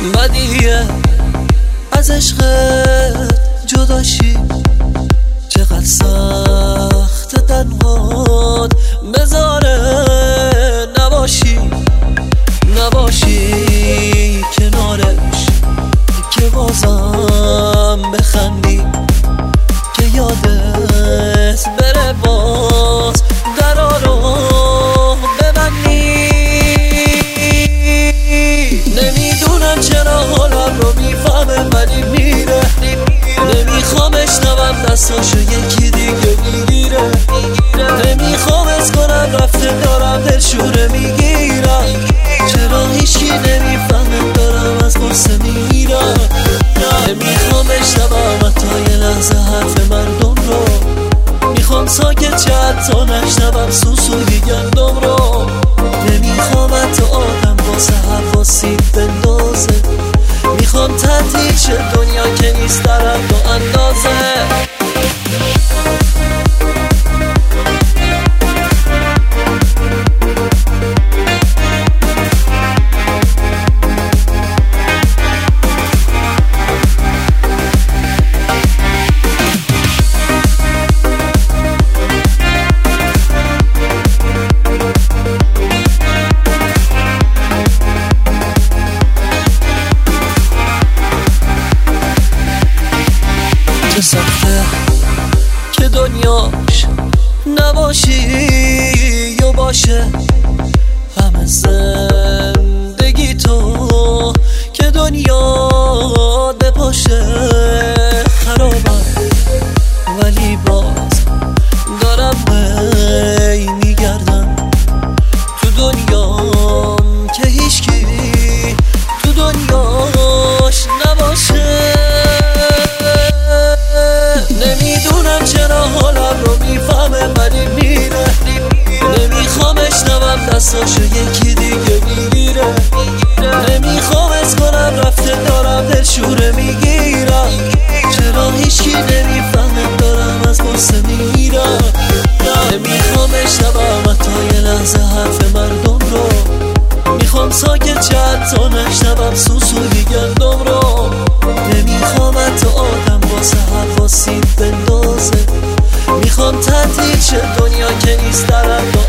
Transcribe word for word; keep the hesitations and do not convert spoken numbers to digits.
بدیه از عشقت جداشی، چقدر سخت تنهات بذاره نباشی نباشی کنارش، که بازم بخندی، که یادت بره باز درا رو ببندی. نمیدونم چرا حالم رو میفهمه ولی میره، نمیخوام اشنوم دستاشو یکی دیگه میگیره، نمیخوام از کنم رفته دارم دلشوره میگیرم، چرا هیچی نمیفهمه دارم از قصه میرم. نمیخوام اشنوم حتی یه لحظه حرف مردم رو، میخوام ساکت چه حتی نشنوم سوسوی گندم رو، نمیخوام حتی آدم واسه حواسی بندازه، میخوام تعطیل شه دنیا که نیست در حد و اندازه. چه سخته که دنیاش نباشی یا باشه، همه زندگی تو که دنیا بپاشه خرابم، ولی باز دارم بی میگردم تو دنیام که هیچکی تو دنیاش نباشه. نمیدونم چرا حالم رو میفهمه ولی میره، نمیخوام اشنوم دستاشو یکی دیگه میگیره، نمیخوام از کنم رفته دارم دلشوره میگیرم، چرا هیچکی نمیفهمه دارم از قصه میرم. نمیخوام اشنوم حتی یه لحظه حرف مردم رو، میخوام ساکت چه حتی نشنوم سوسوی گندم رو، نمیخوام حتی آدم واسه حواسی بندازه، میخوام تعطیل شه دنیا که نیست در حد